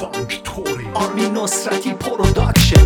فانکتوری آرمین نصرتی پروداکشن.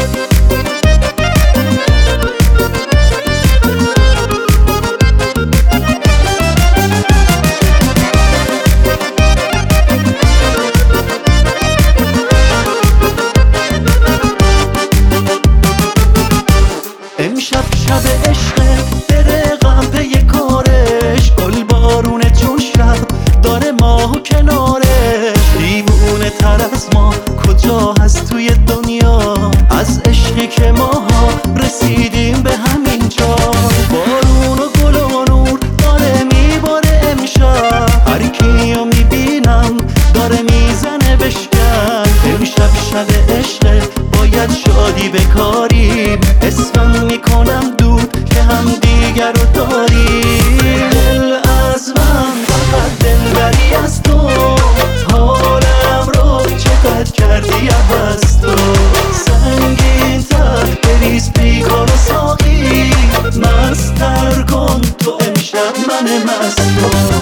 امشب شب عشقه درقم پی کارش، گل بارونه چون شب داره ماه و کنارش. دیوونه تر از ما کجا هست توی دنیا، از عشقی که ماها رسیدیم به همین جا. بارون و گل و نور داره میباره امشب، هر کیو میبینم داره میزنه بشکن. امشب شب عشقه باید شادی بکاریم، اسمم میکنم دود که هم دیگر رو داریم. دل از من فقط دلبری از تو، حالم رو چقدر کردی عوض تو. سنگین تر بریز پیکار و ساقی، مستر کن تو امشب من مست رو.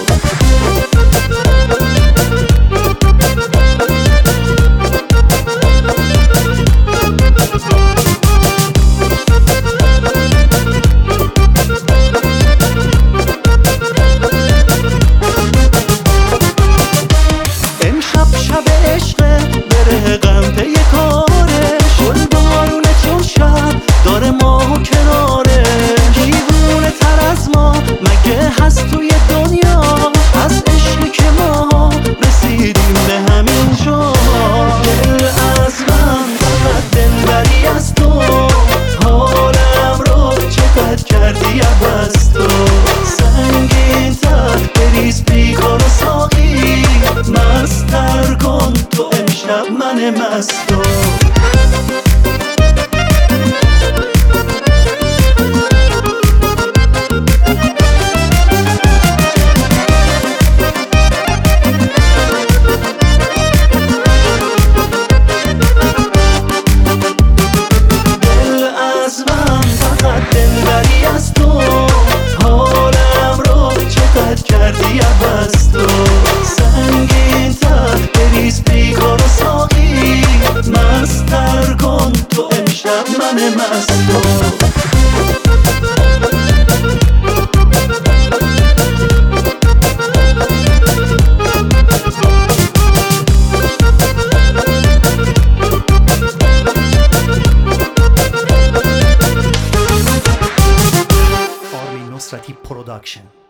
شب عشقه بره غم پی کارش، گل بارونه چون شب داره ماه و کناره. دیوونه تر از ما مگه هست توی دنیا، از عشقی که ما رسیدیم به همین جا. دل از من فقط دلبری از تو، حالم رو چقدر کردی عوض تو. سنگین تر بریز پیکار و ساقی، مستر کن تو امشب من مستو. دل از من فقط دلبری از تو، حالم رو چقدر کردی عوض تو. سنگین تر بریز پیکار و ساقی، مستر کن تو امشب من مستو. آرمین نصرتی پروداکشن.